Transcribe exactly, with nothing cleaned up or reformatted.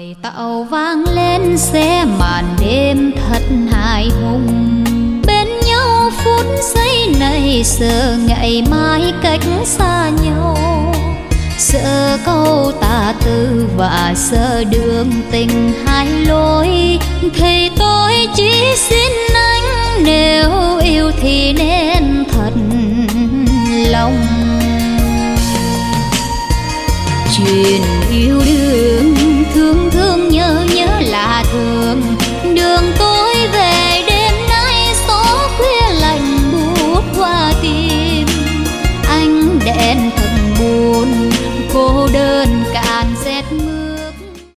còi tàu vang lên xe màn đêm thật hài hùng, bên nhau phút giây này sợ ngày mai cách xa nhau, sợ câu tà tư và sợ đường tình hai lối. Thì tôi chỉ xin anh nếu yêu thì nên thật lòng. Chuyện yêu đương